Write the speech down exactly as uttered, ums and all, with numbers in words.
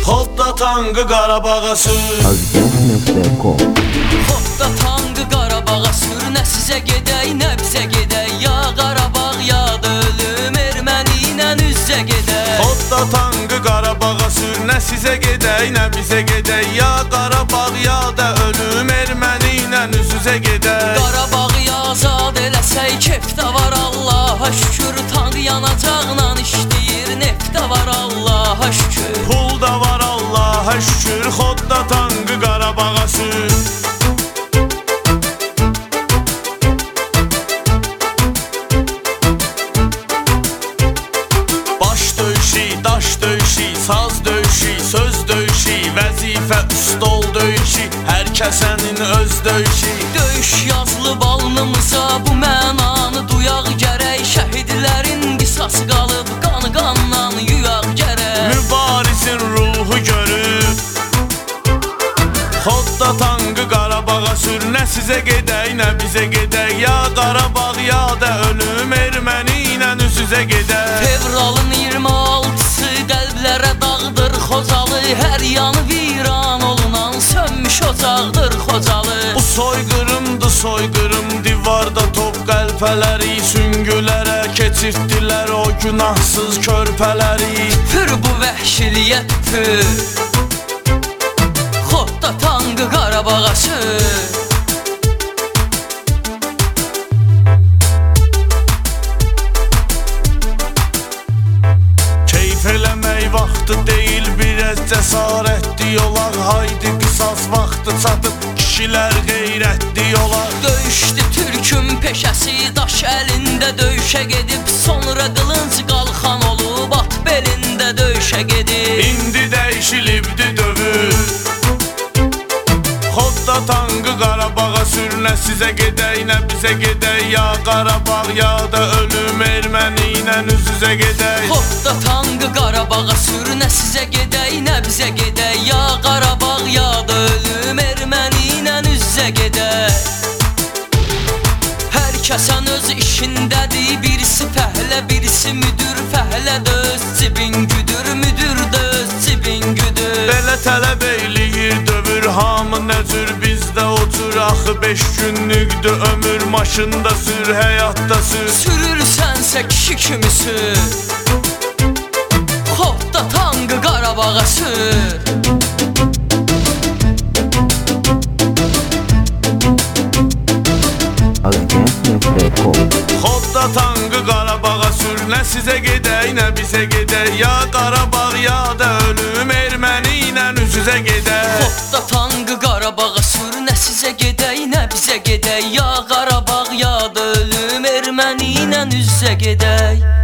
Xodda tankı Qarabağa sür. Azgəz nöqtə com. Xodda tankı Qarabağa sür. Nə sizə gedək, nə bizə gedək. Ya Qarabağ, ya da ölüm, erməni ilə üz-üzə gedək. Xodda tankı Qarabağa sür. Nə sizə gedək, nə bizə gedək. Ya Qarabağ, ya da ölüm, erməni ilə üz-üzə gedək. Qarabağı azad eləsək, kefdə var Allaha şükür. Tank yanacaqla işləyir, neftdə var Allaha şükür. Pul da var Allaha şükür. Xodda tankı Qarabağa sür. Daş döyüşü, saz döyüşü, söz döyüşü, vəzifə üstol döyüşü, hər kəsənin öz döyüşü. Döyüş yazılıb alnımıza, bu mənanı duyaq gərək. Şəhidlərin qisası qalıb, qanı qandan yuyaq gərək. Mübarizin ruhu görüb Xodda tankı Qarabağa sür. Nə sizə gedək, nə bizə gedək. Ya Qarabağ, ya da ölüm, erməni ilə üz-üzə gedək. Fevralın iyirmi altısı qəlblərə dağdır Xocalı. Hər yanı viran olunan sönmüş ocaqdır Xocalı. Bu soyqırımdı soyqırım, divarda top qəlpələri, süngülərə keçirtdilər o günahsız körpələri. Pür bu vəhşiliyə pür. Xodda tankı Qarabağa sür. Keyf eləmək vaxtı deyil, biraz cəsarətli olaq. Haydi qisas vaxtı çatıb, kişilər qeyrətli olaq. Döyüşdü türkün peşəsi, daş əlində döyüşə gedib. Sonra qılınc qalxan olub, at belində döyüşə gedib. İndi dəyişilibdi dövür. Xodda tankı Qarabağa sür. Nə sizə gedək, nə bizə gedək. Ya Qarabağ, ya da ölüm, erməni ilə üz-üzə gedək. Xodda tankı Qarabağa sür. Nə sizə gedək, nə bizə gedək. Ya Qarabağ, ya da ölüm, erməni ilə üz-üzə gedək. Hər kəsən öz işindədir, birisi fəhlə, birisi müdür. Fəhlə də öz cibin güdür, müdür də öz cibin güdür. Belə tələb eyləyir dövür, hamı nə cür bizdə otur. Axı beş günlükdür ömür, maşında sür, həyatda sür. Sürürsənsə kişi kimi sür. Xodda tankı Qarabağa sür. Azgəz nöqtə com. Xodda tankı Qarabağa sür. Nə sizə gedək, nə bizə gedək. Ya Qarabağ, ya da ölüm, erməni ilə üz-üzə gedək. Xodda tankı Qarabağa sür. Nə sizə gedək, nə bizə gedək. Ya Qarabağ, ya da ölüm, erməni ilə üz-üzə gedək.